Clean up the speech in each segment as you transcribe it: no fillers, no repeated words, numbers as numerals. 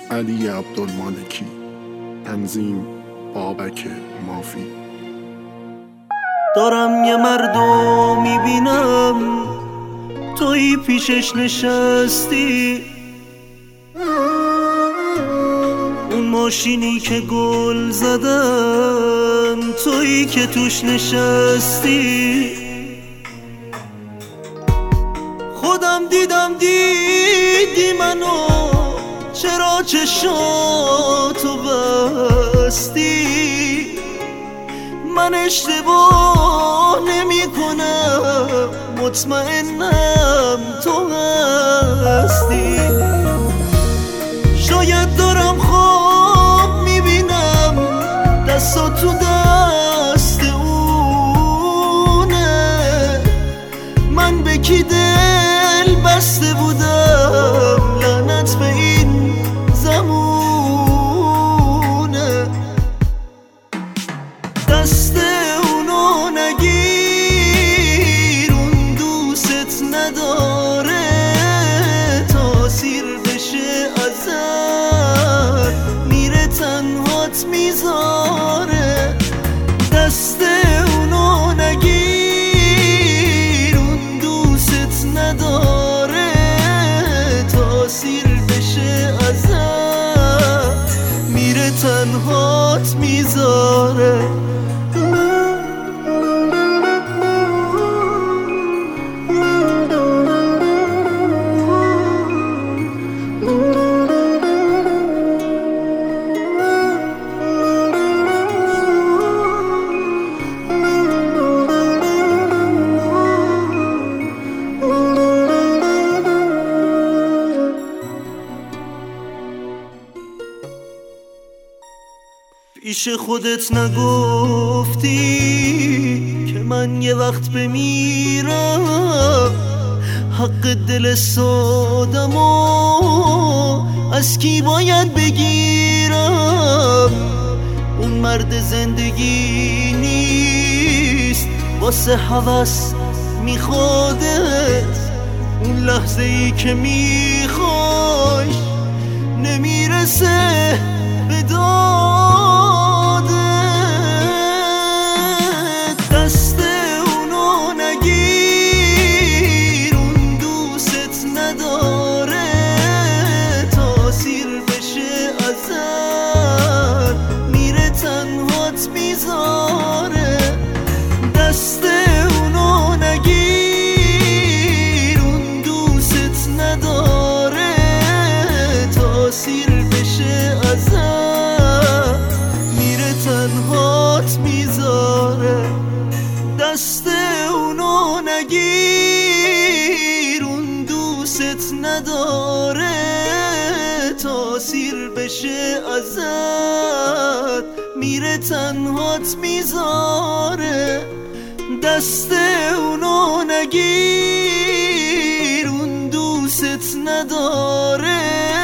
علی عبدالمالکی. تنظیم بابک مافی. دارم یه مردو میبینم توی پیشش نشستی، اون ماشینی که گل زدن توی که توش نشستی. خودم دیدی منو، چرا چشاتو بستی؟ من اشتباه نمی کنم، مطمئنم تو هستی. شاید دارم خواب میبینم دستا تو دست اونه، من به کی دل بسته بودم، لعنت به این زمونه. دست اونو نگیر، اون دوست نداره، تاثیر بشه ازت میره تنهات میذاره. دست اونو نگیر، اون دوست نداره، تاثیر بشه ازت میره تنهات میذاره. پیش خودت نگفتی که من یه وقت بمیرم، حق دل سادمو از کی باید بگیرم؟ اون مرد زندگی نیست، واسه هوس میخوادت، اون لحظه ای که میخوای نمیرسه به دادت. دست اونو نگیر، اون دوست نداره، تاثیر بشه ازت میره تنهات میذاره. دست اونو نگیر، اون دوست نداره، تاثیر بشه ازت میره تنهات میذاره. دست اونو نگیر، اون دوست نداره، تاثیر بشه ازت میره تنهات میذاره. دست اونو نگیر، اون دوست نداره،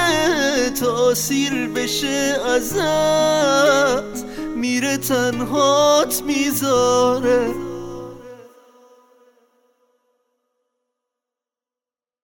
تاثیر بشه ازت میره تنهات میذاره.